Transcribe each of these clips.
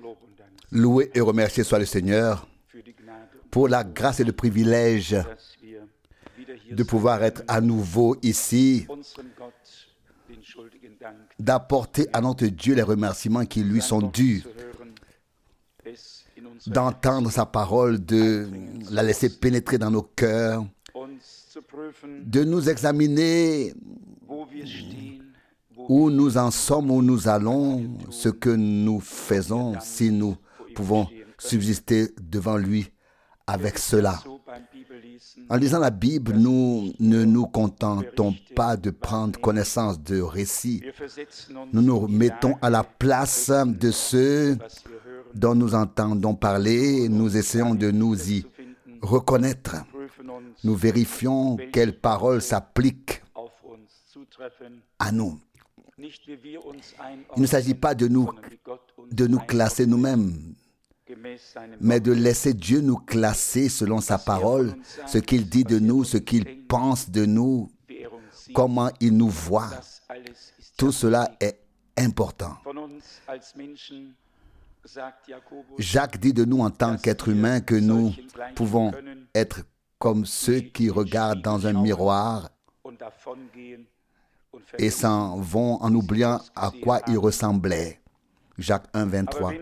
Loué et remercié soit le Seigneur pour la grâce et le privilège de pouvoir être à nouveau ici, d'apporter à notre Dieu les remerciements qui lui sont dus, d'entendre sa parole, de la laisser pénétrer dans nos cœurs, de nous examiner où nous en sommes, où nous allons, ce que nous faisons, si nous pouvons subsister devant lui avec cela. En lisant la Bible, nous ne nous contentons pas de prendre connaissance de récits. Nous nous mettons à la place de ceux dont nous entendons parler. Nous essayons de nous y reconnaître. Nous vérifions quelles paroles s'appliquent à nous. Il ne s'agit pas de nous classer nous-mêmes, mais de laisser Dieu nous classer selon sa parole, ce qu'il dit de nous, ce qu'il pense de nous, comment il nous voit. Tout cela est important. Jacques dit de nous en tant qu'être humain que nous pouvons être comme ceux qui regardent dans un miroir et s'en vont en oubliant à quoi ils ressemblaient. Jacques 1, 23.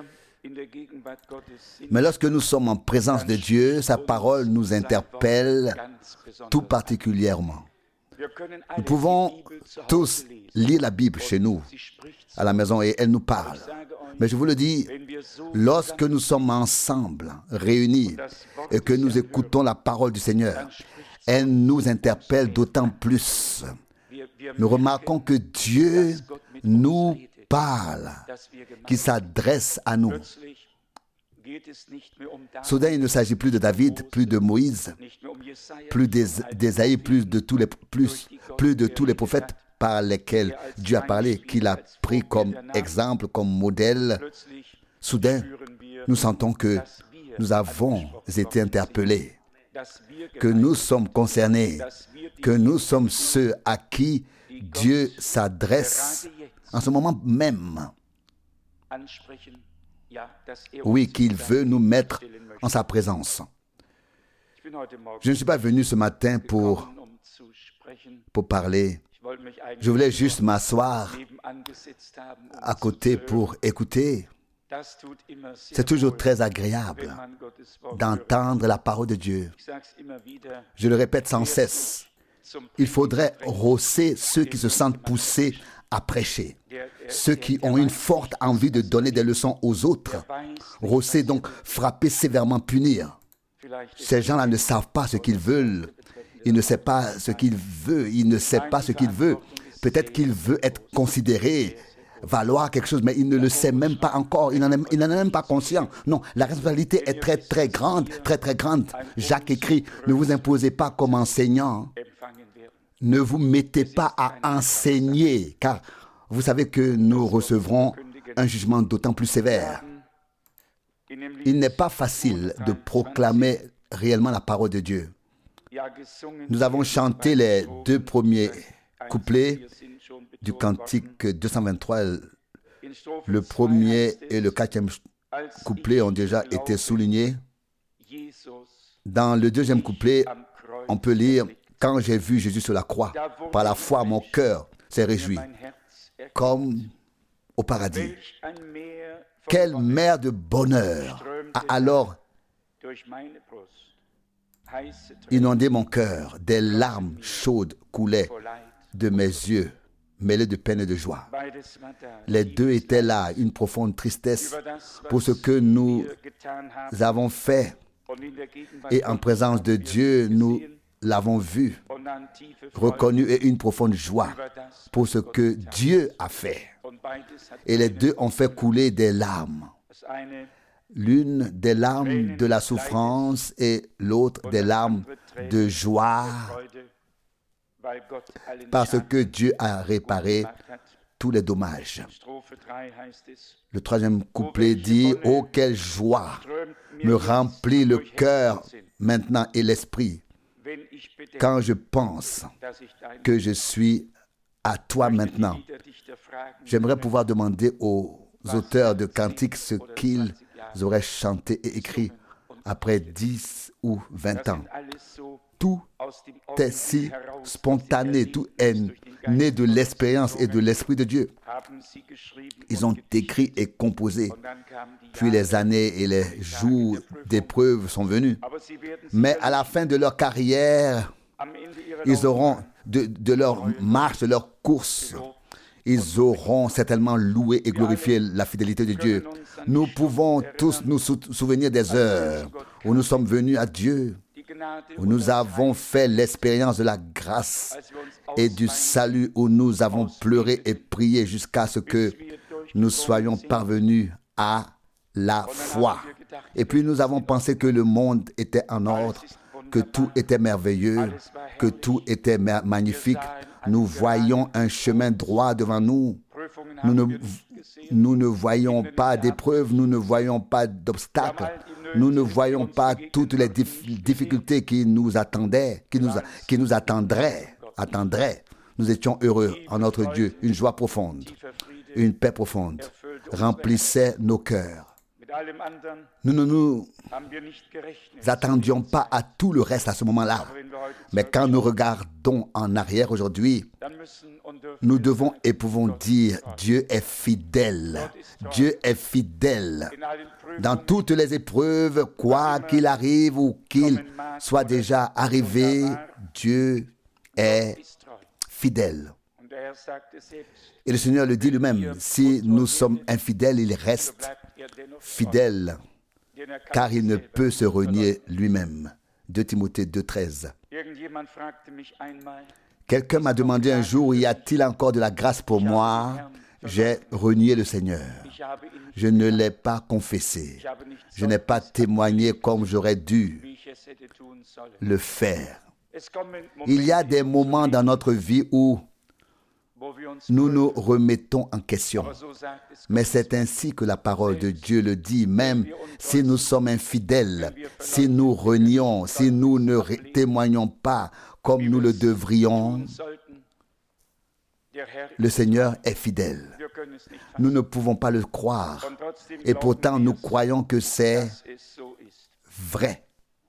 Mais lorsque nous sommes en présence de Dieu, sa parole nous interpelle tout particulièrement. Nous pouvons tous lire la Bible chez nous, à la maison, et elle nous parle. Mais je vous le dis, lorsque nous sommes ensemble, réunis, et que nous écoutons la parole du Seigneur, elle nous interpelle d'autant plus. Nous remarquons que Dieu nous parle, qu'il s'adresse à nous. Soudain, il ne s'agit plus de David, plus de Moïse, plus d'Ésaïe, plus de tous les prophètes par lesquels Dieu a parlé, qu'il a pris comme exemple, comme modèle. Soudain, nous sentons que nous avons été interpellés, que nous sommes concernés, que nous sommes ceux à qui Dieu s'adresse en ce moment même. Oui, qu'il veut nous mettre en sa présence. Je ne suis pas venu ce matin pour parler. Je voulais juste m'asseoir à côté pour écouter. C'est toujours très agréable d'entendre la parole de Dieu. Je le répète sans cesse. Il faudrait rosser ceux qui se sentent poussés à prêcher, ceux qui ont une forte envie de donner des leçons aux autres. Rosser, donc frapper sévèrement, punir. Ces gens-là ne savent pas ce qu'ils veulent. Il ne sait pas ce qu'il veut. Il ne sait pas ce qu'il veut. Peut-être qu'il veut être considéré, valoir quelque chose, mais il ne le sait même pas encore. Il n'en est même pas conscient. Non, la responsabilité est très, très grande, très, très grande. Jacques écrit, ne vous imposez pas comme enseignant. Ne vous mettez pas à enseigner, car vous savez que nous recevrons un jugement d'autant plus sévère. Il n'est pas facile de proclamer réellement la parole de Dieu. Nous avons chanté les 2 premiers couplets du cantique 223. Le premier et le 4e couplet ont déjà été soulignés. Dans le 2e couplet, on peut lire « Quand j'ai vu Jésus sur la croix, par la foi, mon cœur s'est réjoui, comme au paradis. Quelle mer de bonheur a alors inondé mon cœur. Des larmes chaudes coulaient de mes yeux, mêlées de peine et de joie. Les deux étaient là, une profonde tristesse pour ce que nous avons fait. Et en présence de Dieu, nous l'avons vu, reconnu, et une profonde joie pour ce que Dieu a fait. Et les deux ont fait couler des larmes. L'une des larmes de la souffrance et l'autre des larmes de joie, parce que Dieu a réparé tous les dommages. Le 3e couplet dit « Oh, quelle joie me remplit le cœur maintenant et l'esprit, quand je pense que je suis à toi maintenant. » J'aimerais pouvoir demander aux auteurs de cantiques ce qu'ils auraient chanté et écrit après 10 ou 20 ans. Tout est si spontané, tout est né de l'expérience et de l'Esprit de Dieu. Ils ont écrit et composé. Puis les années et les jours d'épreuve sont venus. Mais à la fin de leur carrière, ils auront, de leur marche, de leur course, ils auront certainement loué et glorifié la fidélité de Dieu. Nous pouvons tous nous souvenir des heures où nous sommes venus à Dieu, où nous avons fait l'expérience de la grâce et du salut, où nous avons pleuré et prié jusqu'à ce que nous soyons parvenus à la foi. Et puis nous avons pensé que le monde était en ordre, que tout était merveilleux, que tout était magnifique. Nous voyons un chemin droit devant nous. Nous ne voyons pas d'épreuves, nous ne voyons pas d'obstacles, nous ne voyons pas toutes les difficultés qui nous attendaient, qui nous attendraient. Nous étions heureux en notre Dieu. Une joie profonde, une paix profonde remplissait nos cœurs. Nous ne nous attendions pas à tout le reste à ce moment-là. Mais quand nous regardons en arrière aujourd'hui, nous devons et pouvons dire Dieu est fidèle. Dieu est fidèle. Dans toutes les épreuves, quoi qu'il arrive ou qu'il soit déjà arrivé, Dieu est fidèle. Et le Seigneur le dit lui-même, si nous sommes infidèles, il reste fidèle, car il ne peut se renier lui-même. 2 Timothée 2,13. Quelqu'un m'a demandé un jour, y a-t-il encore de la grâce pour moi? J'ai renié le Seigneur. Je ne l'ai pas confessé. Je n'ai pas témoigné comme j'aurais dû le faire. Il y a des moments dans notre vie où nous nous remettons en question. Mais c'est ainsi que la parole de Dieu le dit, même si nous sommes infidèles, si nous renions, si nous ne témoignons pas comme nous le devrions, le Seigneur est fidèle. Nous ne pouvons pas le croire. Et pourtant, nous croyons que c'est vrai.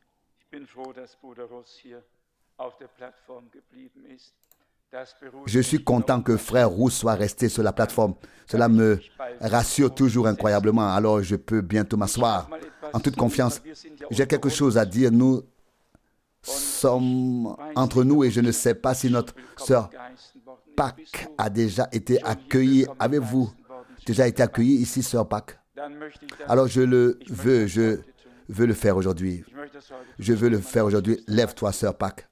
Je suis content que Frère Roux soit resté sur la plateforme. Cela me rassure toujours incroyablement. Alors je peux bientôt m'asseoir en toute confiance. J'ai quelque chose à dire. Nous sommes entre nous et je ne sais pas si notre sœur Pâques a déjà été accueillie. Avez-vous déjà été accueillie ici, sœur Pâques? Alors je veux le faire aujourd'hui. Je veux le faire aujourd'hui. Lève-toi, sœur Pâques.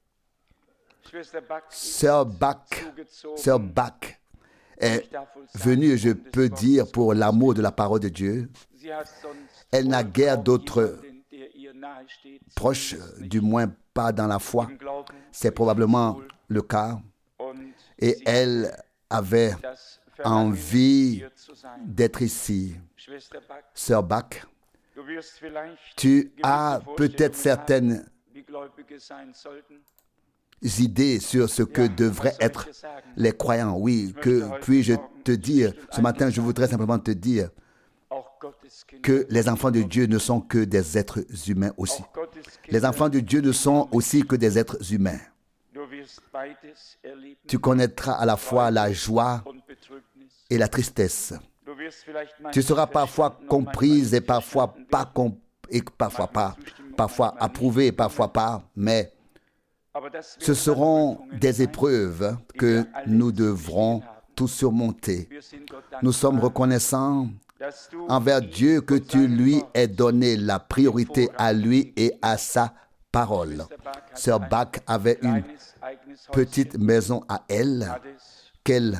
Sœur Bach est venue, et je peux dire, pour l'amour de la parole de Dieu. Elle n'a guère d'autres proches, du moins pas dans la foi. C'est probablement le cas. Et elle avait envie d'être ici. Sœur Bach, tu as peut-être certaines idées sur ce que devraient être les croyants. Oui, que puis-je te dire, ce matin, je voudrais simplement te dire que les enfants de Dieu ne sont que des êtres humains aussi. Les enfants de Dieu ne sont aussi que des êtres humains. Tu connaîtras à la fois la joie et la tristesse. Tu seras parfois comprise et parfois pas parfois approuvée et parfois pas, mais ce seront des épreuves que nous devrons tous surmonter. Nous sommes reconnaissants envers Dieu que tu lui aies donné la priorité à lui et à sa parole. Sœur Bach avait une petite maison à elle qu'elle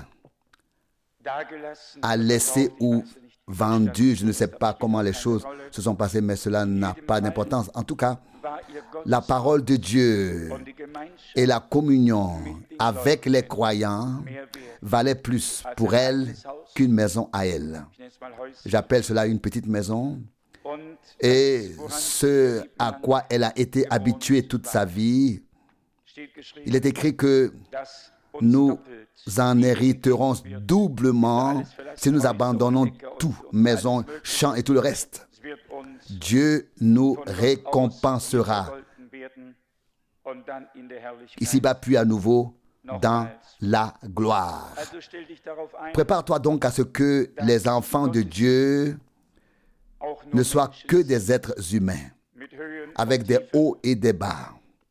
a laissée ou vendue. Je ne sais pas comment les choses se sont passées, mais cela n'a pas d'importance. En tout cas, la parole de Dieu et la communion avec les croyants valaient plus pour elle qu'une maison à elle. J'appelle cela une petite maison. Et ce à quoi elle a été habituée toute sa vie, il est écrit que nous en hériterons doublement si nous abandonnons tout, maison, champ et tout le reste. Dieu nous récompensera ici-bas puis à nouveau dans la gloire. Prépare-toi donc à ce que les enfants de Dieu ne soient que des êtres humains, avec des hauts et des bas.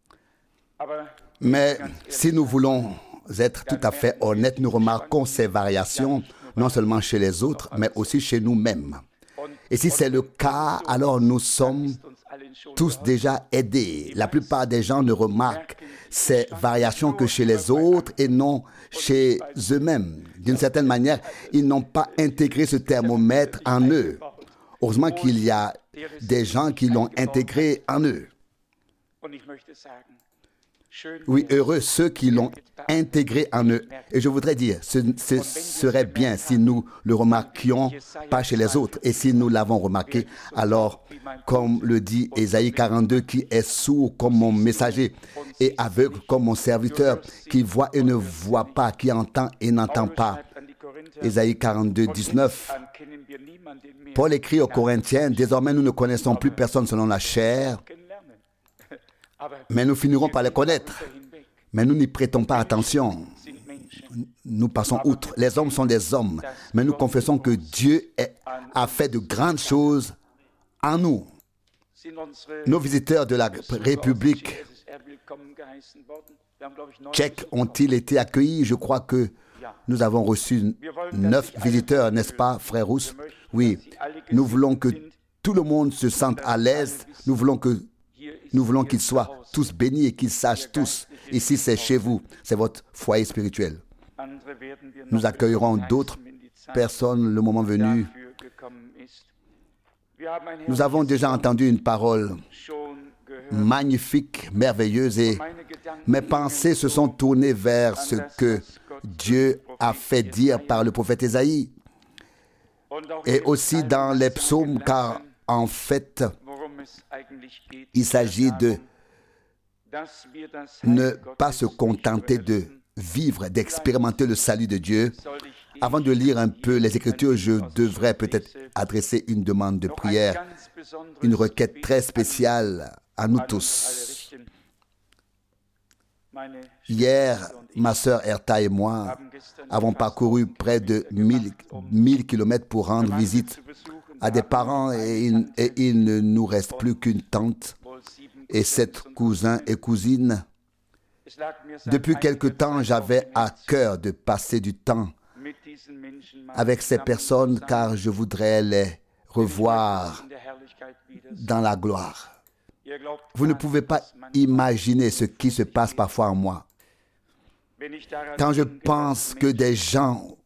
Mais si nous voulons être tout à fait honnêtes, nous remarquons ces variations, non seulement chez les autres, mais aussi chez nous-mêmes. Et si c'est le cas, alors nous sommes tous déjà aidés. La plupart des gens ne remarquent ces variations que chez les autres et non chez eux-mêmes. D'une certaine manière, ils n'ont pas intégré ce thermomètre en eux. Heureusement qu'il y a des gens qui l'ont intégré en eux. Oui, heureux ceux qui l'ont intégré en eux. Et je voudrais dire, ce serait bien si nous le remarquions pas chez les autres. Et si nous l'avons remarqué, alors, comme le dit Ésaïe 42, qui est sourd comme mon messager et aveugle comme mon serviteur, qui voit et ne voit pas, qui entend et n'entend pas. Ésaïe 42, 19. Paul écrit aux Corinthiens, désormais nous ne connaissons plus personne selon la chair, mais nous finirons par les connaître. Mais nous n'y prêtons pas attention. Nous passons outre. Les hommes sont des hommes, mais nous confessons que Dieu a fait de grandes choses en nous. Nos visiteurs de la République tchèque ont-ils été accueillis? Je crois que nous avons reçu 9 visiteurs, n'est-ce pas, frère Rousse? Oui, nous voulons que tout le monde se sente à l'aise. Nous voulons qu'ils soient tous bénis et qu'ils sachent tous. Ici, c'est chez vous. C'est votre foyer spirituel. Nous accueillerons d'autres personnes le moment venu. Nous avons déjà entendu une parole magnifique, merveilleuse, et mes pensées se sont tournées vers ce que Dieu a fait dire par le prophète Ésaïe. Et aussi dans les psaumes, car en fait, il s'agit de ne pas se contenter de vivre, d'expérimenter le salut de Dieu. Avant de lire un peu les Écritures, je devrais peut-être adresser une demande de prière, une requête très spéciale à nous tous. Hier, ma sœur Erta et moi avons parcouru près de 1000 kilomètres pour rendre visite à des parents et il ne nous reste plus qu'une tante et 7 cousins et cousines. Depuis quelque temps, j'avais à cœur de passer du temps avec ces personnes car je voudrais les revoir dans la gloire. Vous ne pouvez pas imaginer ce qui se passe parfois en moi. Quand je pense que des gens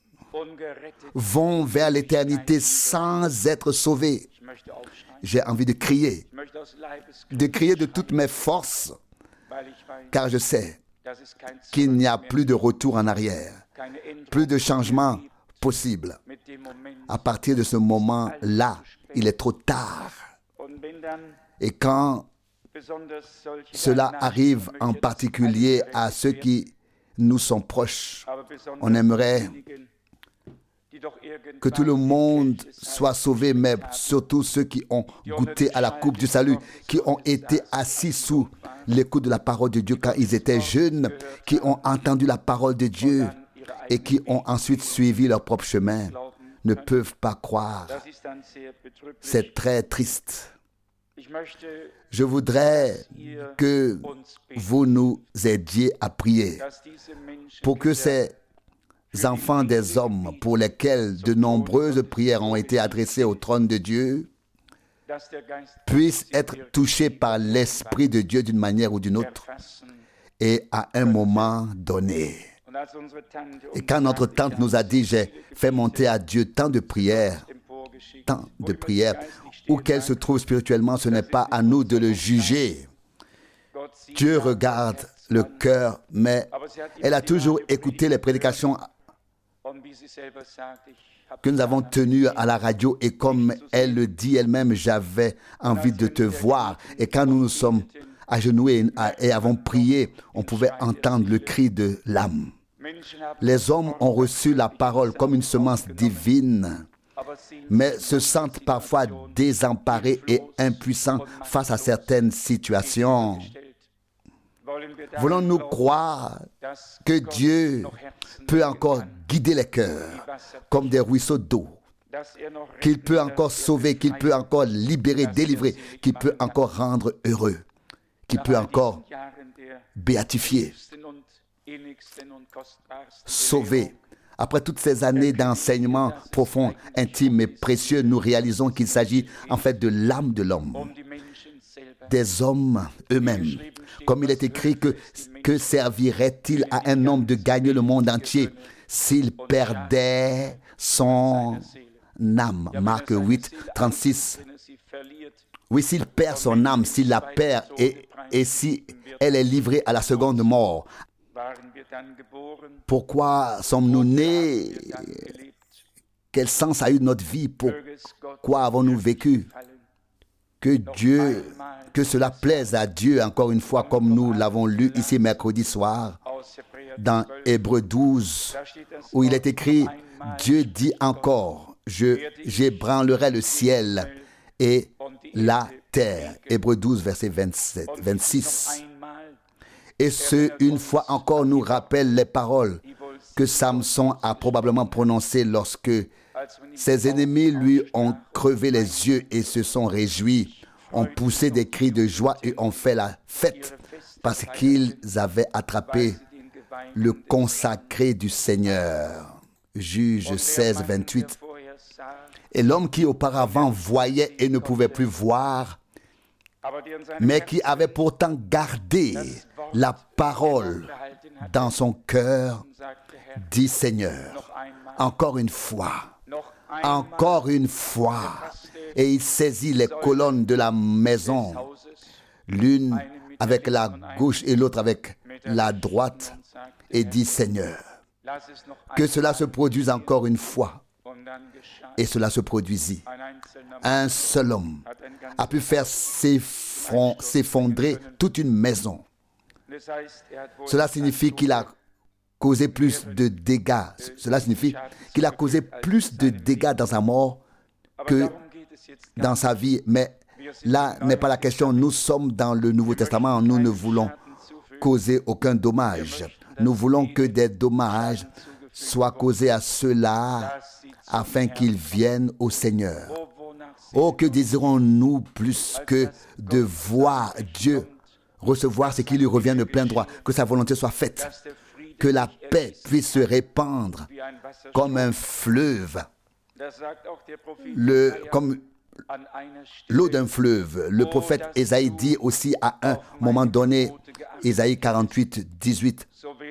vont vers l'éternité sans être sauvés, j'ai envie de crier de toutes mes forces, car je sais qu'il n'y a plus de retour en arrière, plus de changement possible. À partir de ce moment-là, il est trop tard. Et quand cela arrive en particulier à ceux qui nous sont proches, on aimerait que tout le monde soit sauvé, mais surtout ceux qui ont goûté à la coupe du salut, qui ont été assis sous l'écoute de la parole de Dieu quand ils étaient jeunes, qui ont entendu la parole de Dieu et qui ont ensuite suivi leur propre chemin, ne peuvent pas croire. C'est très triste. Je voudrais que vous nous aidiez à prier pour que ces enfants des hommes pour lesquels de nombreuses prières ont été adressées au trône de Dieu puissent être touchés par l'Esprit de Dieu d'une manière ou d'une autre et à un moment donné. Et quand notre tante nous a dit « J'ai fait monter à Dieu tant de prières, où qu'elle se trouve spirituellement, ce n'est pas à nous de le juger. Dieu regarde le cœur, mais elle a toujours écouté les prédications que nous avons tenues à la radio et comme elle le dit elle-même, j'avais envie de te voir. Et quand nous nous sommes agenouillés et avons prié, on pouvait entendre le cri de l'âme. Les hommes ont reçu la parole comme une semence divine, mais se sentent parfois désemparés et impuissants face à certaines situations. Voulons-nous croire que Dieu peut encore guider les cœurs comme des ruisseaux d'eau, qu'il peut encore sauver, qu'il peut encore libérer, délivrer, qu'il peut encore rendre heureux, qu'il peut encore béatifier, sauver. Après toutes ces années d'enseignement profond, intime et précieux, nous réalisons qu'il s'agit en fait de l'âme de l'homme, des hommes âmes. Comme il est écrit, que servirait-il à un homme de gagner le monde entier s'il perdait son âme? Marc 8, 36. Oui, s'il perd son âme, s'il la perd et si elle est livrée à la seconde mort. Pourquoi sommes-nous nés? Quel sens a eu notre vie? Pourquoi avons-nous vécu? Que cela plaise à Dieu, encore une fois, comme nous l'avons lu ici mercredi soir, dans Hébreux 12, où il est écrit, Dieu dit encore, j'ébranlerai le ciel et la terre. Hébreux 12, verset 26. Et ce, une fois encore, nous rappelle les paroles que Samson a probablement prononcées lorsque ses ennemis lui ont crevé les yeux et se sont réjouis, ont poussé des cris de joie et ont fait la fête parce qu'ils avaient attrapé le consacré du Seigneur. Juge 16, 28. Et l'homme qui auparavant voyait et ne pouvait plus voir, mais qui avait pourtant gardé la parole dans son cœur, dit Seigneur, encore une fois, et il saisit les colonnes de la maison, l'une avec la gauche et l'autre avec la droite, et dit Seigneur, que cela se produise encore une fois. Et cela se produisit. Un seul homme a pu faire s'effondrer toute une maison. Cela signifie qu'il a causé plus de dégâts. Cela signifie qu'il a causé plus de dégâts dans sa mort que dans sa vie. Mais là n'est pas la question. Nous sommes dans le Nouveau Testament. Nous ne voulons causer aucun dommage. Nous voulons que des dommages soient causés à ceux-là afin qu'ils viennent au Seigneur. Oh, que désirons-nous plus que de voir Dieu recevoir ce qui lui revient de plein droit, que sa volonté soit faite, que la paix puisse se répandre comme un fleuve, comme l'eau d'un fleuve. Le prophète Ésaïe dit aussi à un moment donné, Ésaïe 48, 18,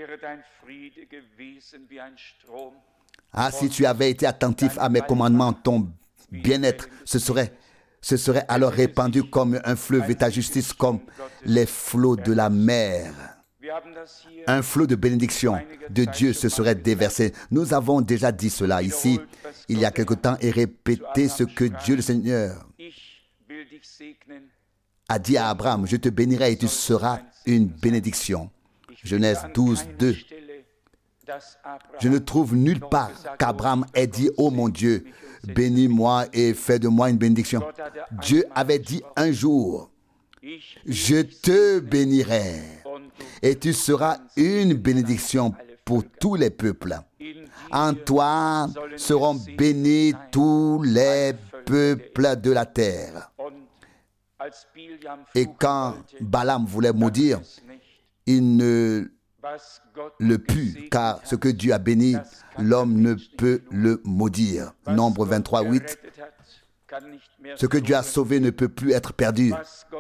ah, si tu avais été attentif à mes commandements, ton bien-être, ce serait alors répandu comme un fleuve et ta justice comme les flots de la mer. Un flot de bénédiction de Dieu se serait déversé. Nous avons déjà dit cela ici, il y a quelque temps, et répété ce que Dieu le Seigneur a dit à Abraham, je te bénirai et tu seras une bénédiction. Genèse 12, 2. Je ne trouve nulle part qu'Abraham ait dit, oh mon Dieu, bénis-moi et fais de moi une bénédiction. Dieu avait dit un jour, je te bénirai et tu seras une bénédiction pour tous les peuples. En toi seront bénis tous les peuples de la terre. Et quand Balaam voulait maudire, il ne le put, car ce que Dieu a béni, l'homme ne peut le maudire. Nombre 23, 8. Ce que Dieu a sauvé ne peut plus être perdu.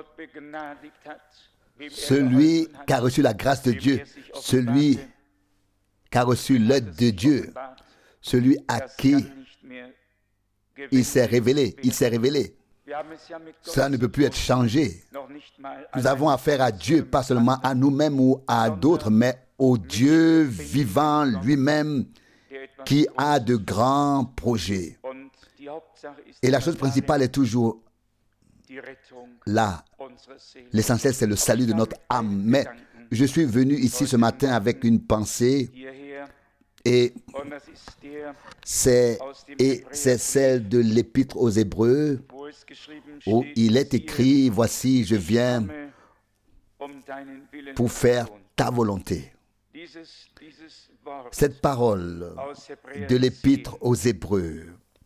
Celui qui a reçu la grâce de Dieu, celui qui a reçu l'aide de Dieu, celui à qui il s'est révélé, Cela ne peut plus être changé. Nous avons affaire à Dieu, pas seulement à nous-mêmes ou à d'autres, mais au Dieu vivant lui-même qui a de grands projets. Et la chose principale est toujours là, l'essentiel, c'est le salut de notre âme. Mais je suis venu ici ce matin avec une pensée et c'est celle de l'Épître aux Hébreux où il est écrit, voici, je viens pour faire ta volonté. Cette parole de l'Épître aux Hébreux,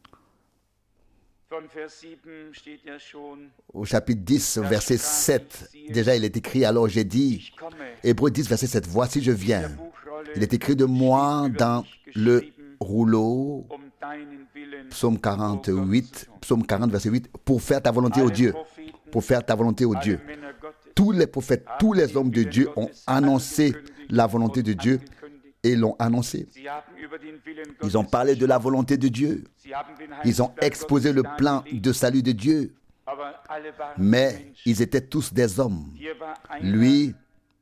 au chapitre 10, verset 7, déjà il est écrit, alors j'ai dit, Hébreux 10, verset 7, voici je viens. Il est écrit de moi dans le rouleau, psaume 40, verset 8, pour faire ta volonté, ô Dieu. Pour faire ta volonté, ô Dieu. Tous les prophètes, tous les hommes de Dieu ont annoncé la volonté de Dieu et l'ont annoncé. Ils ont parlé de la volonté de Dieu. Ils ont exposé le plan de salut de Dieu. Mais ils étaient tous des hommes. Lui,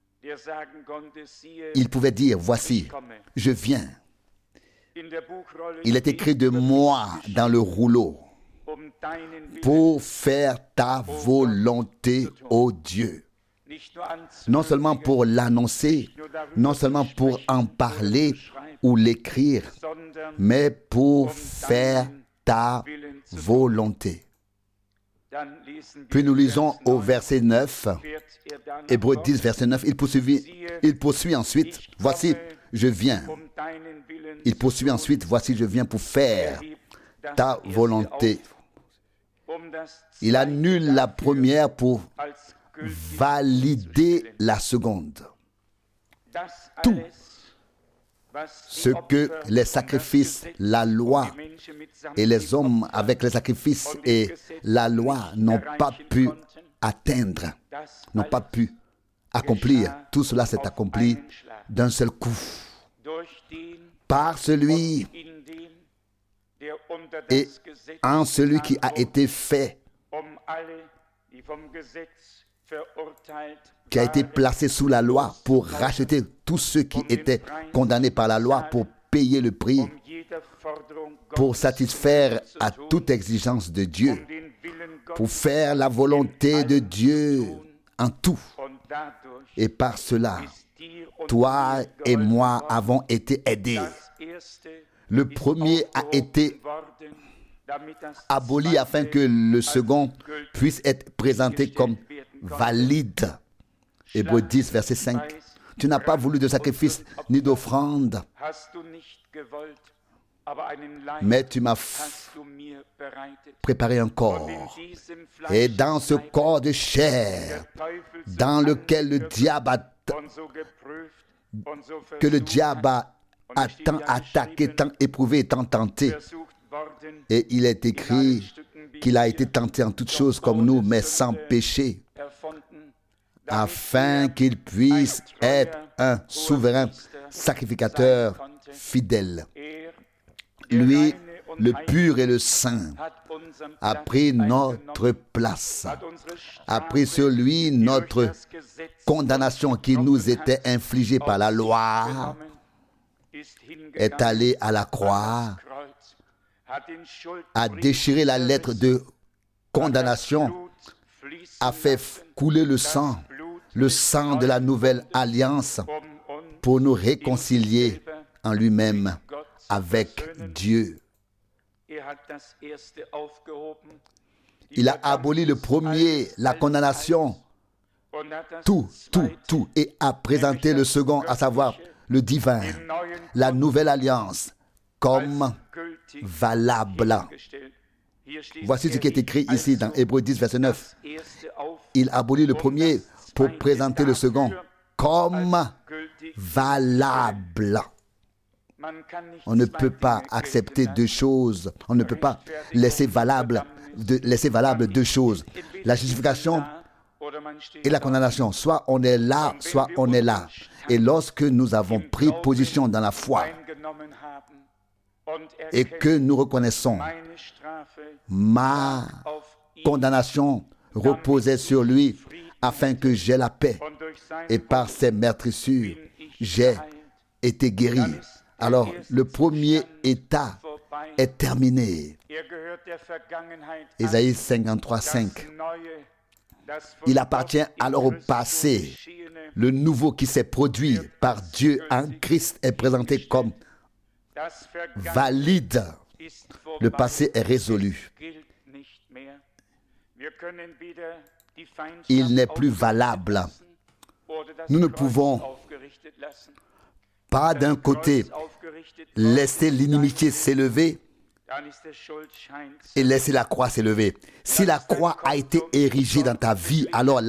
il pouvait dire, voici, je viens. Il est écrit de moi dans le rouleau pour faire ta volonté, ô Dieu. Non seulement pour l'annoncer, non seulement pour en parler ou l'écrire, mais pour faire ta volonté. Puis nous lisons au verset 9, Hébreux 10, verset 9, il poursuit ensuite, voici, je viens. Il poursuit ensuite, voici, je viens pour faire ta volonté. Il annule la première pour valider la seconde. Tout ce que les sacrifices, la loi et les hommes avec les sacrifices et la loi n'ont pas pu atteindre, n'ont pas pu accomplir, tout cela s'est accompli d'un seul coup. Par celui et en celui qui a été fait, qui a été placé sous la loi pour racheter tous ceux qui étaient condamnés par la loi, pour payer le prix, pour satisfaire à toute exigence de Dieu, pour faire la volonté de Dieu en tout. Et par cela, toi et moi avons été aidés. Le premier a été aboli afin que le second puisse être présenté comme valide. Hébreux 10, verset 5. Tu n'as pas voulu de sacrifice ni d'offrande, mais tu m'as préparé un corps. Et dans ce corps de chair, dans lequel le diable a tant attaqué, tant éprouvé, tant tenté. Et il est écrit qu'il a été tenté en toutes choses comme nous, mais sans péché, afin qu'il puisse être un souverain sacrificateur fidèle. Lui, le pur et le saint, a pris notre place, a pris sur lui notre condamnation qui nous était infligée par la loi, est allé à la croix, a déchiré la lettre de condamnation, a fait couler le sang de la nouvelle alliance pour nous réconcilier en lui-même avec Dieu. Il a aboli le premier, la condamnation, tout, et a présenté le second, à savoir le divin, la nouvelle alliance, comme valable. Voici ce qui est écrit ici dans Hébreux 10, verset 9. Il abolit le premier pour présenter le second comme valable. On ne peut pas accepter deux choses. On ne peut pas laisser valable deux choses. La justification et la condamnation. Soit on est là, soit on est là. Et lorsque nous avons pris position dans la foi et que nous reconnaissons ma condamnation reposait sur lui afin que j'aie la paix, et par ses meurtrissures j'ai été guéri. Alors le premier état est terminé. Ésaïe 53, 5. Il appartient alors au passé. Le nouveau qui s'est produit par Dieu en Christ est présenté comme valide. Le passé est résolu. Il n'est plus valable. Nous ne pouvons pas d'un côté laisser l'inimitié s'élever et laisser la croix s'élever. Si la croix a été érigée dans ta vie, alors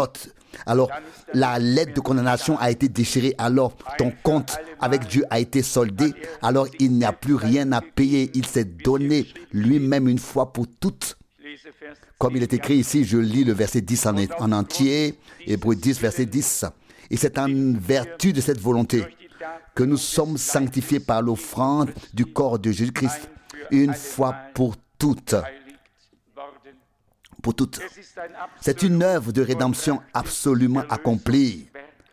la lettre de condamnation a été déchirée, alors ton compte avec Dieu a été soldé, alors il n'y a plus rien à payer. Il s'est donné lui-même une fois pour toutes. Comme il est écrit ici, je lis le verset 10 en entier, Hébreux 10, verset 10. Et c'est en vertu de cette volonté que nous sommes sanctifiés par l'offrande du corps de Jésus-Christ, une fois pour toutes. Pour toutes. C'est une œuvre de rédemption absolument accomplie.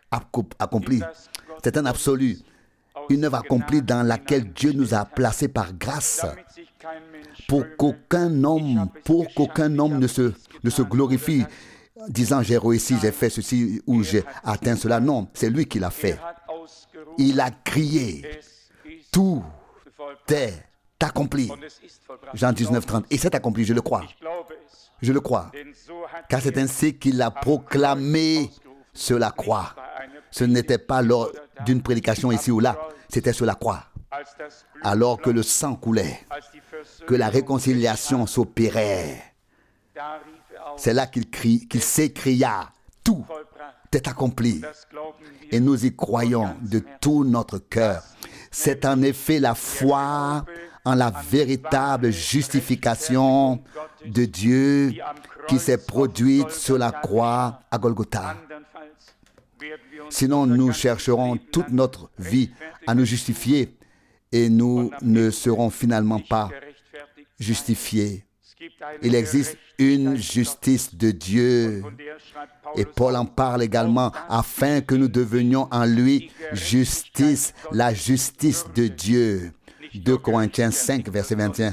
C'est un absolu. Une œuvre accomplie dans laquelle Dieu nous a placés par grâce. Pour qu'aucun homme ne se glorifie, disant j'ai réussi, j'ai fait ceci ou j'ai atteint cela. Non, c'est lui qui l'a fait. Il a crié, tout est accompli. Jean 19, 30. Et c'est accompli, je le crois. Je le crois. Car c'est ainsi qu'il a proclamé sur la croix. Ce n'était pas lors d'une prédication ici ou là, c'était sur la croix. Alors que le sang coulait, que la réconciliation s'opérait. C'est là qu'il s'écria, tout est accompli. Et nous y croyons de tout notre cœur. C'est en effet la foi en la véritable justification de Dieu qui s'est produite sur la croix à Golgotha. Sinon, nous chercherons toute notre vie à nous justifier et nous ne serons finalement pas justifiés. Il existe une justice de Dieu. Et Paul en parle également, afin que nous devenions en lui justice, la justice de Dieu. 2 Corinthiens 5, verset 21.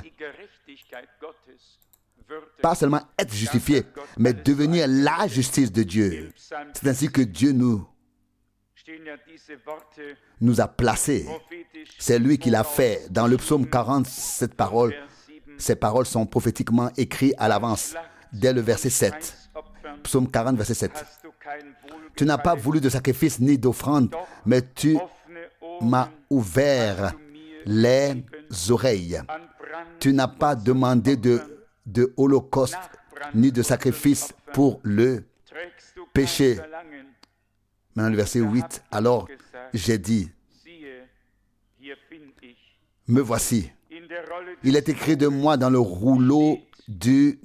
Pas seulement être justifié, mais devenir la justice de Dieu. C'est ainsi que Dieu nous a placés. C'est lui qui l'a fait. Dans le psaume 40, ces paroles sont prophétiquement écrites à l'avance, dès le verset 7. Psaume 40, verset 7. Tu n'as pas voulu de sacrifice ni d'offrande, mais tu m'as ouvert les oreilles. Tu n'as pas demandé de holocauste ni de sacrifice pour le péché. Maintenant, le verset 8. Alors, j'ai dit, me voici. Il est écrit de moi dans le rouleau du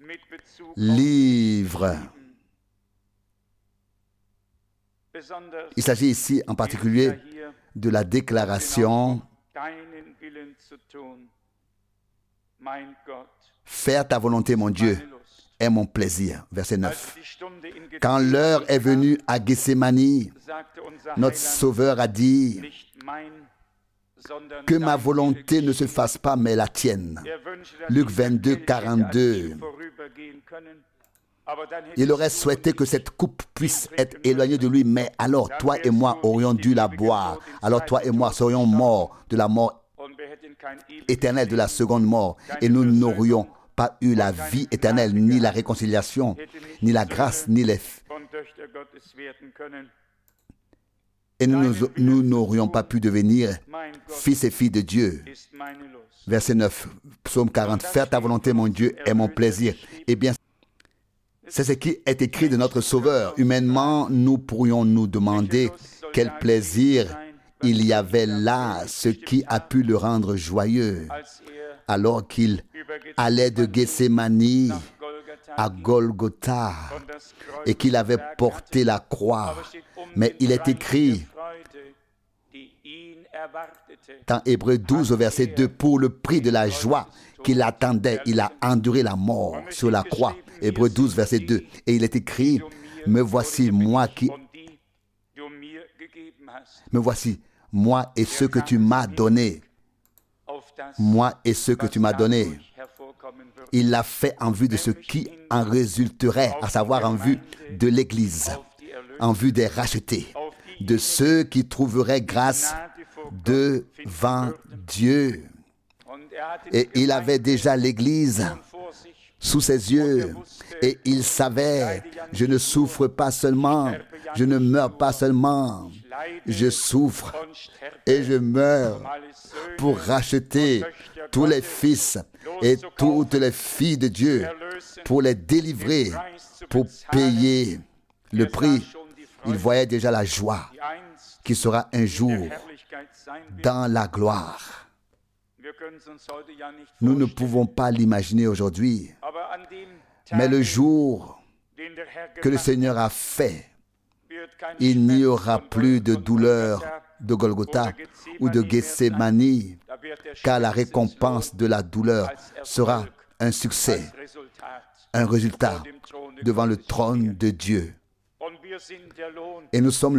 livre. Il s'agit ici en particulier de la déclaration « Faire ta volonté, mon Dieu, est mon plaisir ». Verset 9. Quand l'heure est venue à Gethsémani, notre Sauveur a dit « Que ma volonté ne se fasse pas, mais la tienne ». Luc 22, 42. Il aurait souhaité que cette coupe puisse être éloignée de lui, mais alors toi et moi aurions dû la boire. Alors toi et moi serions morts de la mort éternelle, de la seconde mort, et nous n'aurions pas eu la vie éternelle, ni la réconciliation, ni la grâce, ni les... Et nous n'aurions pas pu devenir fils et filles de Dieu. Verset 9, psaume 40. Faire ta volonté, mon Dieu, est mon plaisir. Eh bien, c'est ce qui est écrit de notre Sauveur. Humainement, nous pourrions nous demander quel plaisir il y avait là, ce qui a pu le rendre joyeux, alors qu'il allait de Gethsémani à Golgotha et qu'il avait porté la croix. Mais il est écrit dans Hébreux 12 au verset 2, pour le prix de la joie qu'il attendait, il a enduré la mort sur la croix. Hébreux 12 verset 2. Et il est écrit, me voici moi et ce que tu m'as donné. moi et ceux que tu m'as donnés. Il l'a fait en vue de ce qui en résulterait, à savoir en vue de l'Église, en vue des rachetés, de ceux qui trouveraient grâce devant Dieu. Et il avait déjà l'Église sous ses yeux et il savait, je ne souffre pas seulement, je ne meurs pas seulement, je souffre et je meurs pour racheter tous les fils et toutes les filles de Dieu, pour les délivrer, pour payer le prix. Il voyait déjà la joie qui sera un jour dans la gloire. Nous ne pouvons pas l'imaginer aujourd'hui, mais le jour que le Seigneur a fait, il n'y aura plus de douleur de Golgotha ou de Gethsémani, car la récompense de la douleur sera un succès, un résultat devant le trône de Dieu. Et nous sommes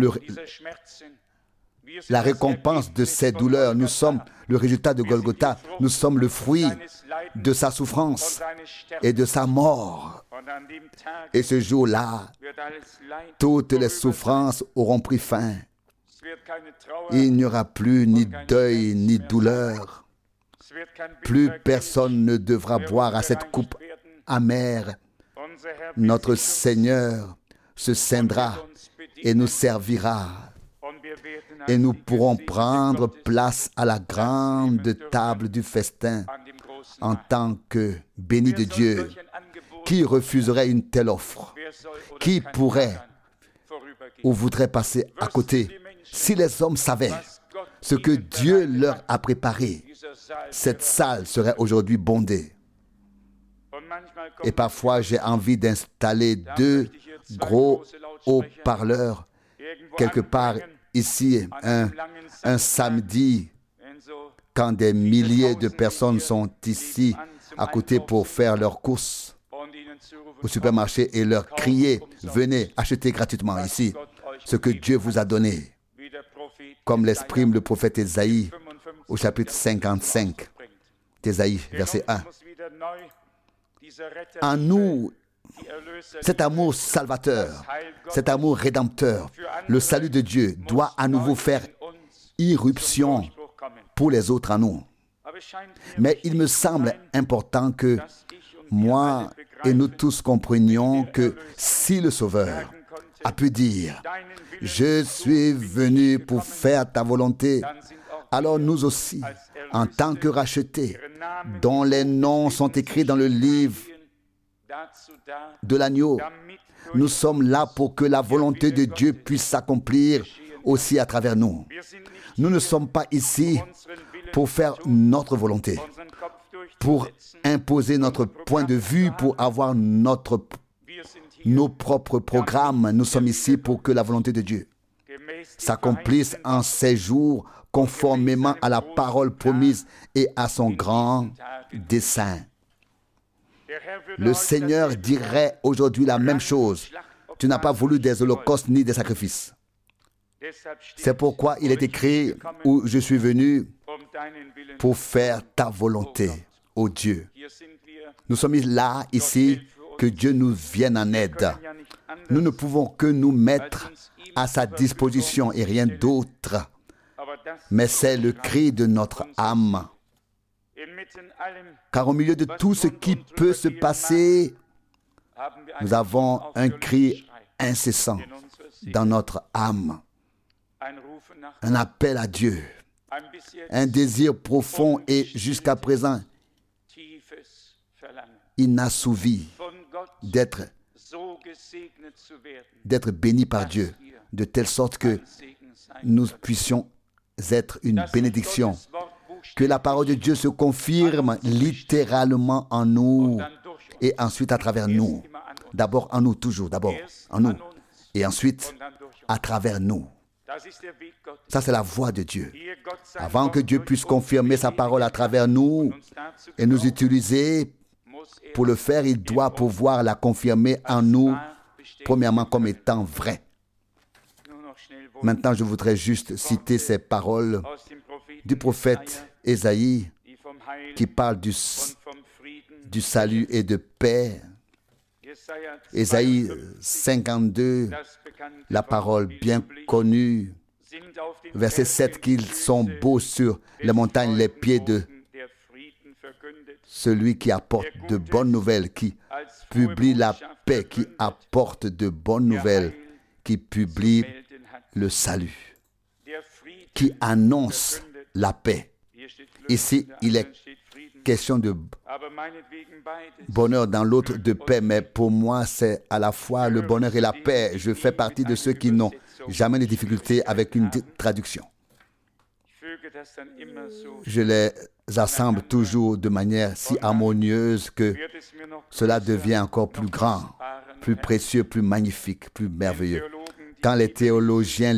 la récompense de ces douleurs. Nous sommes le résultat de Golgotha. Nous sommes le fruit de sa souffrance et de sa mort. Et ce jour-là, toutes les souffrances auront pris fin. Il n'y aura plus ni deuil ni douleur. Plus personne ne devra boire à cette coupe amère. Notre Seigneur se scindra et nous servira. Et nous pourrons prendre place à la grande table du festin en tant que bénis de Dieu. Qui refuserait une telle offre? Qui pourrait ou voudrait passer à côté? Si les hommes savaient ce que Dieu leur a préparé, cette salle serait aujourd'hui bondée. Et parfois, j'ai envie d'installer 2 gros haut-parleurs quelque part ici, un samedi, quand des milliers de personnes sont ici à côté pour faire leurs courses au supermarché et leur crier, venez acheter gratuitement ici ce que Dieu vous a donné, comme l'exprime le prophète Ésaïe au chapitre 55 d'Ésaïe, verset 1. En nous, cet amour salvateur, cet amour rédempteur, le salut de Dieu doit à nouveau faire irruption pour les autres en nous. Mais il me semble important que moi et nous tous comprenions que si le Sauveur a pu dire « Je suis venu pour faire ta volonté », alors nous aussi, en tant que rachetés, dont les noms sont écrits dans le livre de l'agneau, nous sommes là pour que la volonté de Dieu puisse s'accomplir aussi à travers nous. Nous ne sommes pas ici pour faire notre volonté, pour imposer notre point de vue, pour avoir nos propres programmes. Nous sommes ici pour que la volonté de Dieu s'accomplisse en ces jours conformément à la parole promise et à son grand dessein. Le Seigneur dirait aujourd'hui la même chose. Tu n'as pas voulu des holocaustes ni des sacrifices. C'est pourquoi il est écrit où je suis venu pour faire ta volonté, ô Dieu. Nous sommes là, ici, que Dieu nous vienne en aide. Nous ne pouvons que nous mettre à sa disposition et rien d'autre. Mais c'est le cri de notre âme. Car au milieu de tout ce qui peut se passer, nous avons un cri incessant dans notre âme. Un appel à Dieu. Un désir profond et jusqu'à présent inassouvi d'être béni par Dieu, de telle sorte que nous puissions être une bénédiction. Que la parole de Dieu se confirme littéralement en nous et ensuite à travers nous. D'abord en nous, toujours d'abord en nous et ensuite à travers nous. Ça, c'est la voix de Dieu. Avant que Dieu puisse confirmer sa parole à travers nous et nous utiliser pour le faire, il doit pouvoir la confirmer en nous, premièrement comme étant vraie. Maintenant, je voudrais juste citer ces paroles du prophète Ésaïe qui parle du salut et de paix. Ésaïe 52, la parole bien connue, verset 7, qu'ils sont beaux sur les montagnes, les pieds de celui qui apporte de bonnes nouvelles, qui publie la paix, qui apporte de bonnes nouvelles, qui publie le salut, qui annonce la paix. Ici, il est question de bonheur, dans l'autre de paix, mais pour moi, c'est à la fois le bonheur et la paix. Je fais partie de ceux qui n'ont jamais de difficultés avec une traduction. Je les assemble toujours de manière si harmonieuse que cela devient encore plus grand, plus précieux, plus magnifique, plus merveilleux. Quand les théologiens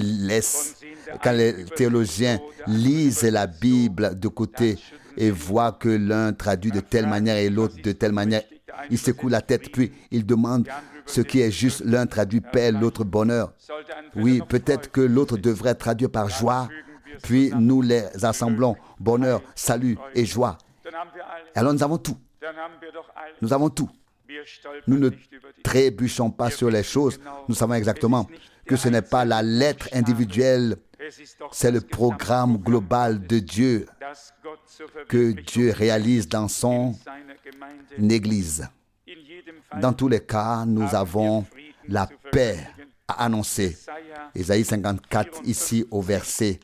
lisent la Bible de côté et voient que l'un traduit de telle manière et l'autre de telle manière, ils secouent la tête, puis ils demandent ce qui est juste. L'un traduit paix, l'autre bonheur. Oui, peut-être que l'autre devrait traduire par joie, puis nous les assemblons, bonheur, salut et joie. Alors nous avons tout. Nous avons tout. Nous ne trébuchons pas sur les choses. Nous savons exactement que ce n'est pas la lettre individuelle, c'est le programme global de Dieu que Dieu réalise dans son Église. Dans tous les cas, nous avons la paix à annoncer. Ésaïe 54, ici au verset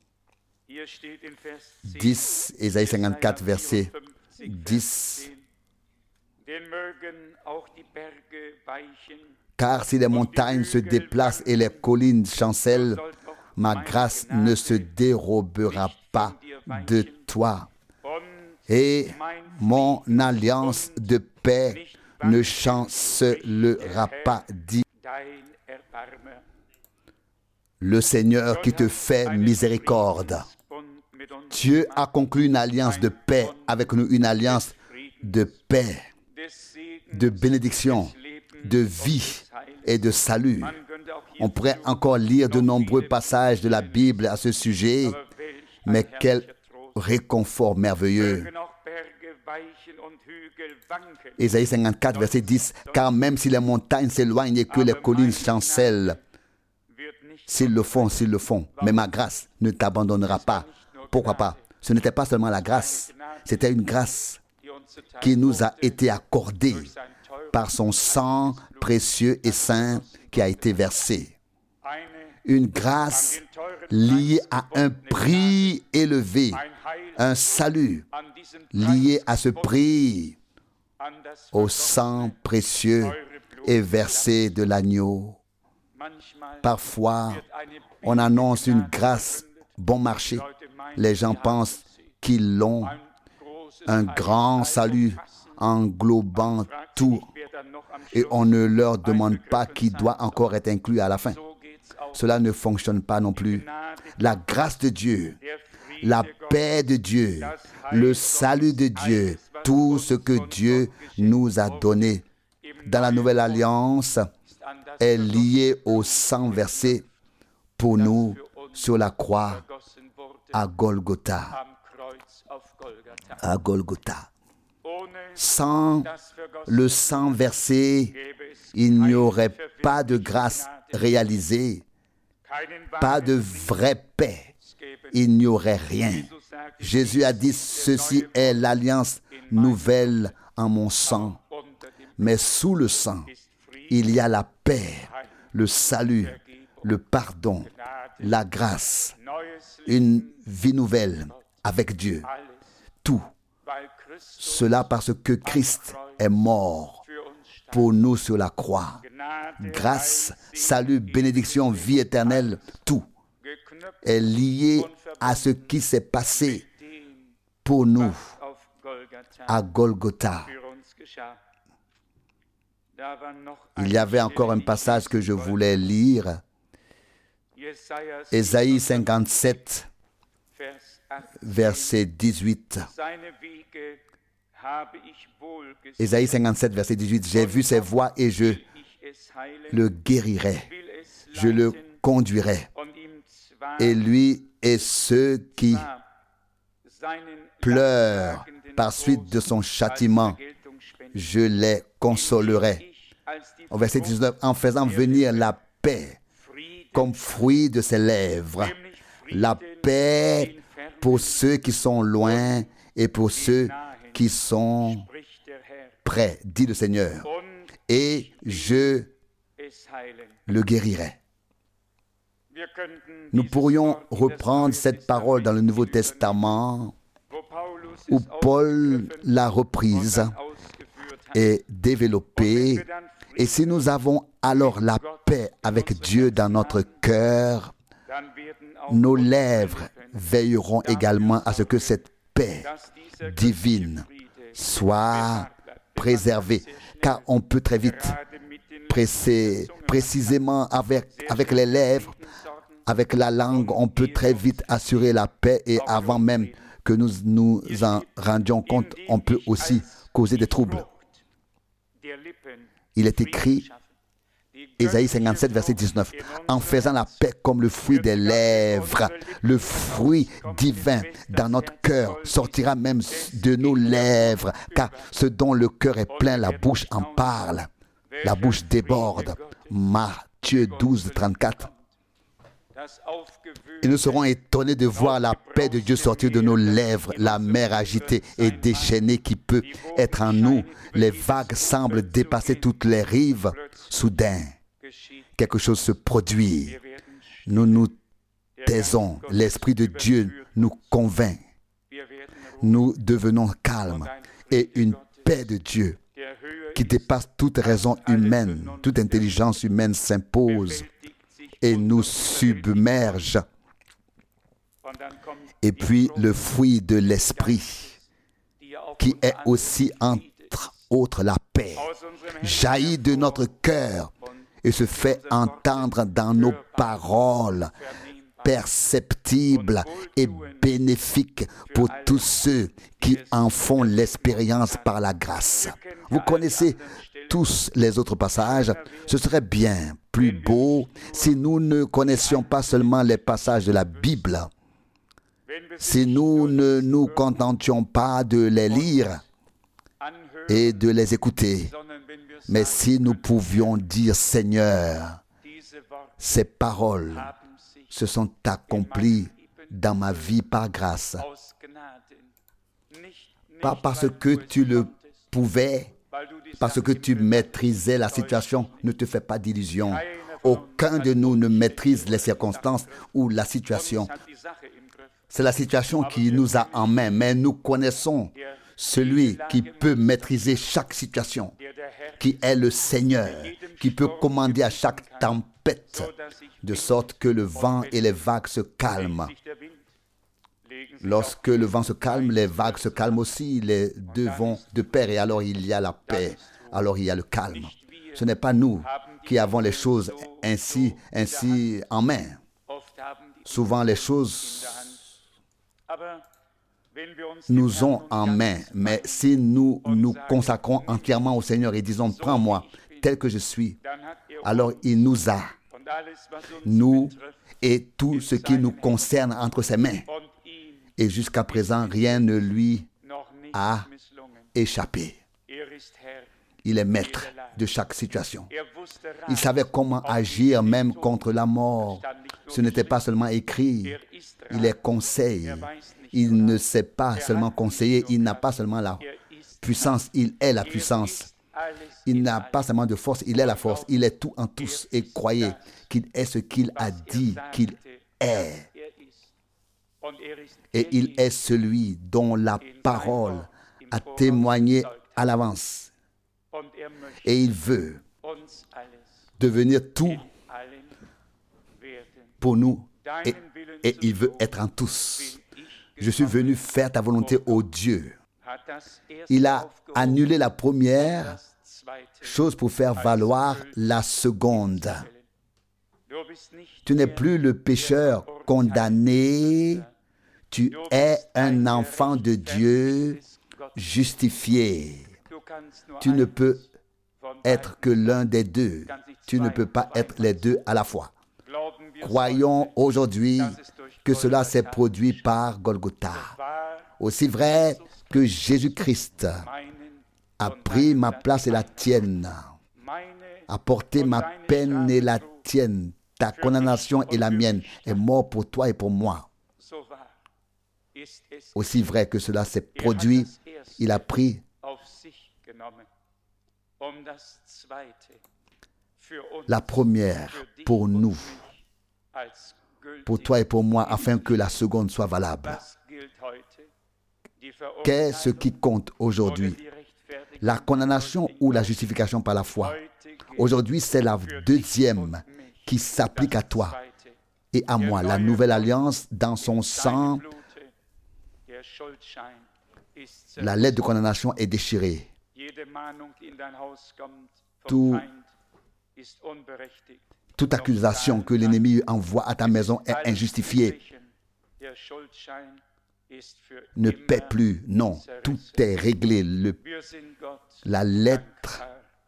10, Ésaïe 54, verset 10. Car si les montagnes se déplacent et les collines chancellent, ma grâce ne se dérobera pas de toi. Et mon alliance de paix ne chancellera pas, dit le Seigneur qui te fait miséricorde. Dieu a conclu une alliance de paix avec nous, une alliance de paix, de bénédiction, de vie et de salut. On pourrait encore lire de nombreux passages de la Bible à ce sujet, mais quel réconfort merveilleux. Ésaïe 54, verset 10, « Car même si les montagnes s'éloignent et que les collines chancellent, s'ils le font, mais ma grâce ne t'abandonnera pas. » Pourquoi pas? Ce n'était pas seulement la grâce, c'était une grâce qui nous a été accordée par son sang précieux et saint qui a été versé. Une grâce liée à un prix élevé, un salut lié à ce prix, au sang précieux et versé de l'agneau. Parfois, on annonce une grâce bon marché. Les gens pensent qu'ils ont un grand salut englobant tout et on ne leur demande pas qui doit encore être inclus à la fin. Cela ne fonctionne pas non plus. La grâce de Dieu, la paix de Dieu, le salut de Dieu, tout ce que Dieu nous a donné dans la nouvelle alliance est lié au sang versé pour nous sur la croix à Golgotha. À Golgotha. Sans le sang versé, il n'y aurait pas de grâce réalisée, pas de vraie paix. Il n'y aurait rien. Jésus a dit, ceci est l'alliance nouvelle en mon sang. Mais sous le sang, il y a la paix, le salut, le pardon, la grâce, une vie nouvelle avec Dieu. Tout. Cela parce que Christ est mort pour nous sur la croix. Grâce, salut, bénédiction, vie éternelle, tout est lié à ce qui s'est passé pour nous à Golgotha. Il y avait encore un passage que je voulais lire. Ésaïe 57, verset 18. Ésaïe 57, verset 18. J'ai vu ses voies et je le guérirai. Je le conduirai. Et lui et ceux qui pleurent par suite de son châtiment, je les consolerai. Au verset 19, en faisant venir la paix comme fruit de ses lèvres, la paix pour ceux qui sont loin et pour ceux qui sont près, dit le Seigneur, et je le guérirai. Nous pourrions reprendre cette parole dans le Nouveau Testament où Paul l'a reprise et développée. Et si nous avons alors la paix avec Dieu dans notre cœur, nos lèvres veilleront également à ce que cette paix divine soit préservée. Car on peut très vite précisément avec les lèvres, avec la langue, on peut très vite assurer la paix et avant même que nous nous en rendions compte, on peut aussi causer des troubles. Il est écrit, Ésaïe 57, verset 19, en faisant la paix comme le fruit des lèvres, le fruit divin dans notre cœur sortira même de nos lèvres, car ce dont le cœur est plein, la bouche en parle, la bouche déborde. Matthieu 12, 34. Et nous serons étonnés de voir la paix de Dieu sortir de nos lèvres, la mer agitée et déchaînée qui peut être en nous. Les vagues semblent dépasser toutes les rives. Soudain, quelque chose se produit. Nous nous taisons. L'Esprit de Dieu nous convainc. Nous devenons calmes. Et une paix de Dieu qui dépasse toute raison humaine, toute intelligence humaine s'impose et nous submerge. Et puis le fruit de l'esprit, qui est aussi entre autres la paix, jaillit de notre cœur et se fait entendre dans nos paroles, perceptibles et bénéfiques pour tous ceux qui en font l'expérience par la grâce. Vous connaissez tous les autres passages. Ce serait bien plus beau si nous ne connaissions pas seulement les passages de la Bible, si nous ne nous contentions pas de les lire et de les écouter, mais si nous pouvions dire, Seigneur, ces paroles se sont accomplies dans ma vie par grâce, pas parce que tu le pouvais, parce que tu maîtrisais la situation. Ne te fais pas d'illusions. Aucun de nous ne maîtrise les circonstances ou la situation. C'est la situation qui nous a en main, mais nous connaissons celui qui peut maîtriser chaque situation, qui est le Seigneur, qui peut commander à chaque tempête, de sorte que le vent et les vagues se calment. Lorsque le vent se calme, les vagues se calment aussi, les deux vont de pair et alors il y a la paix, alors il y a le calme. Ce n'est pas nous qui avons les choses ainsi en main. Souvent les choses nous ont en main, mais si nous nous consacrons entièrement au Seigneur et disons, prends-moi tel que je suis, alors il nous a, nous et tout ce qui nous concerne entre ses mains. Et jusqu'à présent, rien ne lui a échappé. Il est maître de chaque situation. Il savait comment agir même contre la mort. Ce n'était pas seulement écrit, il est conseil. Il ne sait pas seulement conseiller, il n'a pas seulement la puissance, il est la puissance. Il n'a pas seulement de force, il est la force. Il est tout en tous et croyez qu'il est ce qu'il a dit qu'il est. Et il est celui dont la parole a témoigné à l'avance. Et il veut devenir tout pour nous. Et il veut être en tous. Je suis venu faire ta volonté, ô Dieu. Il a annulé la première chose pour faire valoir la seconde. Tu n'es plus le pécheur condamné. Tu es un enfant de Dieu justifié. Tu ne peux être que l'un des deux. Tu ne peux pas être les deux à la fois. Croyons aujourd'hui que cela s'est produit par Golgotha, Aussi vrai que Jésus-Christ a pris ma place et la tienne, a porté ma peine et la tienne, ta condamnation et la mienne, est mort pour toi et pour moi. Aussi vrai que cela s'est produit, il a pris la première pour nous, pour toi et pour moi, afin que la seconde soit valable. Qu'est-ce qui compte aujourd'hui? La condamnation ou la justification par la foi? Aujourd'hui, c'est la deuxième qui s'applique à toi et à moi. La nouvelle alliance, dans son sang, la lettre de condamnation est déchirée. Toute accusation que l'ennemi envoie à ta maison est injustifiée. Ne paie plus. Non, tout est réglé. La lettre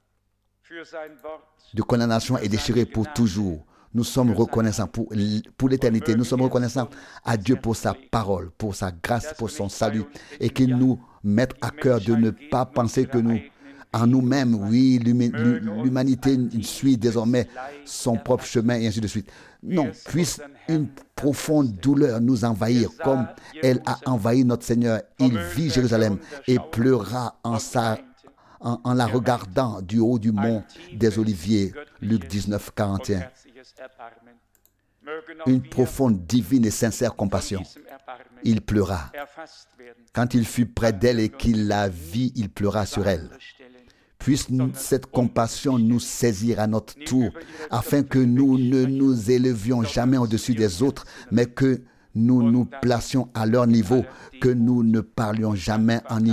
de condamnation est déchirée pour toujours. Nous sommes reconnaissants pour l'éternité. Nous sommes reconnaissants à Dieu pour sa parole, pour sa grâce, pour son salut. Et qu'il nous mette à cœur de ne pas penser que nous, en nous-mêmes, oui, l'humanité suit désormais son propre chemin et ainsi de suite. Non, puisse une profonde douleur nous envahir comme elle a envahi notre Seigneur. Il vit Jérusalem et pleura en la regardant du haut du mont des Oliviers. Luc 19, 41. Une profonde, divine et sincère compassion. Il pleura. Quand il fut près d'elle et qu'il la vit, il pleura sur elle. Puisse cette compassion nous saisir à notre tour, afin que nous ne nous élevions jamais au-dessus des autres, mais que nous nous placions à leur niveau, que nous ne parlions jamais en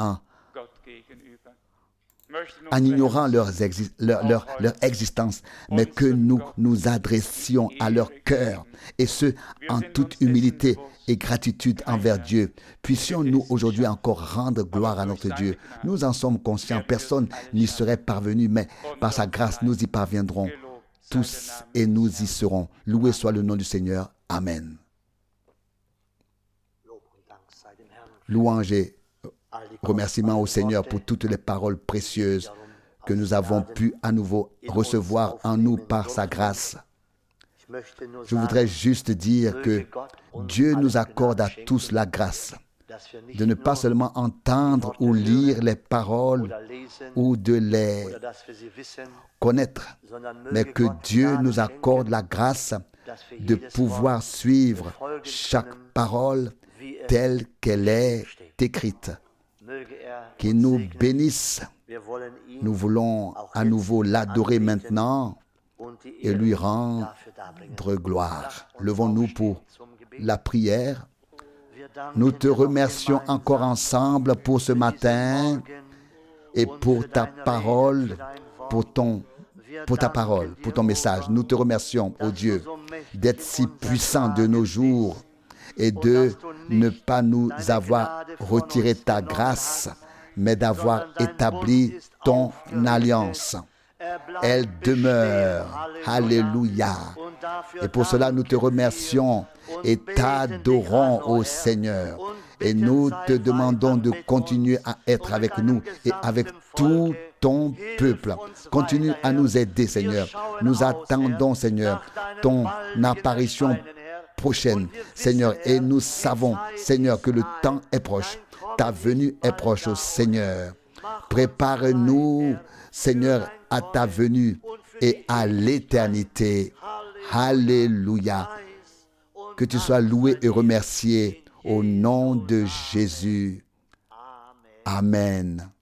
ignorant leur existence, mais que nous nous adressions à leur cœur, et ce, en toute humilité et gratitude envers Dieu. Puissions-nous aujourd'hui encore rendre gloire à notre Dieu. Nous en sommes conscients, personne n'y serait parvenu, mais par sa grâce, nous y parviendrons tous et nous y serons. Loué soit le nom du Seigneur. Amen. Louange et remerciements au Seigneur pour toutes les paroles précieuses que nous avons pu à nouveau recevoir en nous par sa grâce. Je voudrais juste dire que Dieu nous accorde à tous la grâce de ne pas seulement entendre ou lire les paroles ou de les connaître, mais que Dieu nous accorde la grâce de pouvoir suivre chaque parole telle qu'elle est écrite. Qu'il nous bénisse. Nous voulons à nouveau l'adorer maintenant et lui rendre gloire. Levons-nous pour la prière. Nous te remercions encore ensemble pour ce matin et pour ta parole, pour ta parole, pour ton message. Nous te remercions, ô Dieu, d'être si puissant de nos jours et de ne pas nous avoir retiré ta grâce, mais d'avoir établi ton alliance. Elle demeure. Alléluia. Et pour cela, nous te remercions et t'adorons, ô Seigneur. Et nous te demandons de continuer à être avec nous et avec tout ton peuple. Continue à nous aider, Seigneur. Nous attendons, Seigneur, ton apparition prochaine, Seigneur. Et nous savons, Seigneur, que le temps est proche. Ta venue est proche, ô Seigneur. Prépare-nous, Seigneur, à ta venue et à l'éternité. Alléluia. Que tu sois loué et remercié au nom de Jésus. Amen.